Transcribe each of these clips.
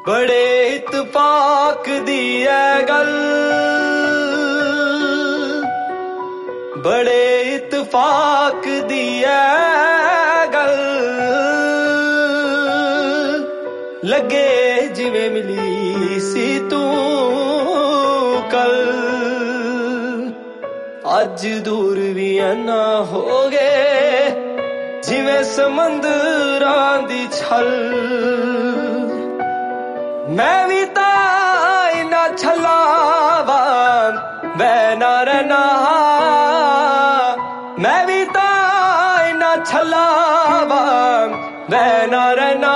बड़े इत्तेफाक दी है गल, बड़े इत्तेफाक दी है गल, लगे जिवें मिली सी तू कल। अज दूर भी ना हो गए जिवें समंदरां दी छल। मैं भी तां इन्ना छलावा मैं ना रहना, मैं भी तां इन्ना छलावा मैं ना रहना।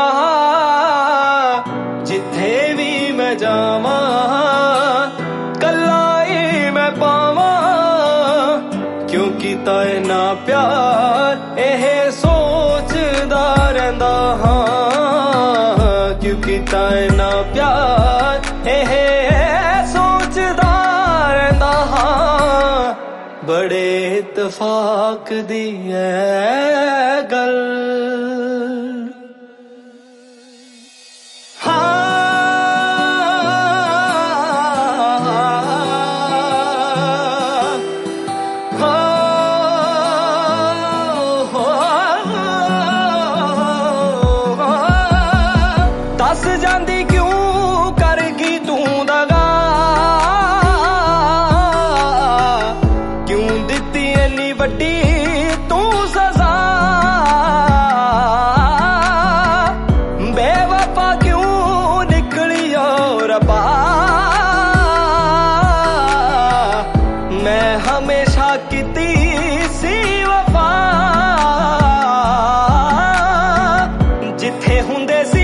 जिथे भी मैं जावां कल्ला ही मैं पावां, क्योंकि ताए ना प्यार एह सोचदा रहिंदा हां, क्योंकि ताए ना प्यार एह सोचदा रहिंदा हां। बड़े इत्तेफाक दी है गल। दस जांदी क्यों करगी तू दगा, क्यों दित्ती इन्नी वड्डी तू सजा। बेवफा क्यों निकली ओ रब्बा, मैं हमेशा कीती सी वफा। जिथे हुंदे सी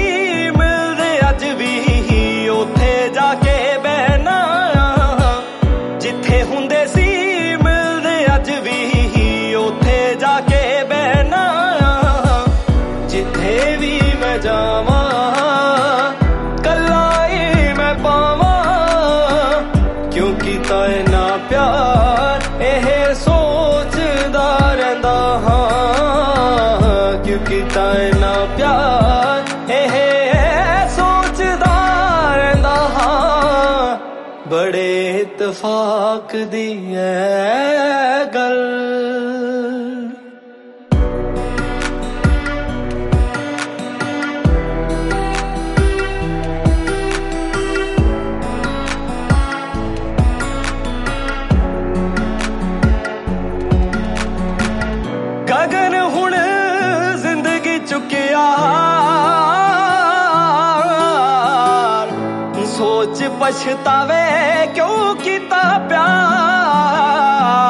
क्योंकि ताए ना प्यार एह सोचदा रहिंदा हां, क्योंकि ताए ना प्यार एह सोचदा रहिंदा हां। बड़े इत्तेफाक दी है गल। गगन हुण जिंदगी चुकिया, सोच पछतावे क्यों कीता प्यार।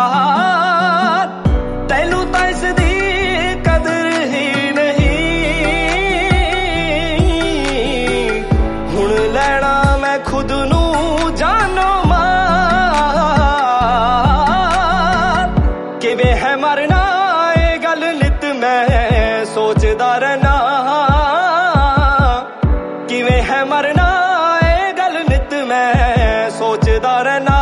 तैनू तां इसदी कदर ही नहीं, हुण लैना मैं खुद नू जानो मार। किवें है मरना मैं सोचदा रहना, किवें है मरना ए गल नित मैं सोचदा रहना।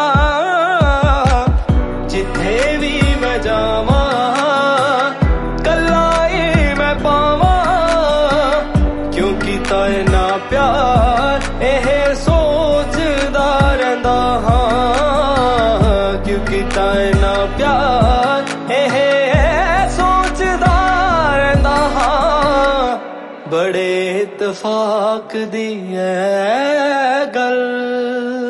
जिथे भी मैं जावां कल्ला ही मैं पावां, क्योंकि ताए ना प्यार एह सोचदा रहिंदा हां, क्योंकि ताए ना प्यार एह बड़े इत्तेफाक दी है गल।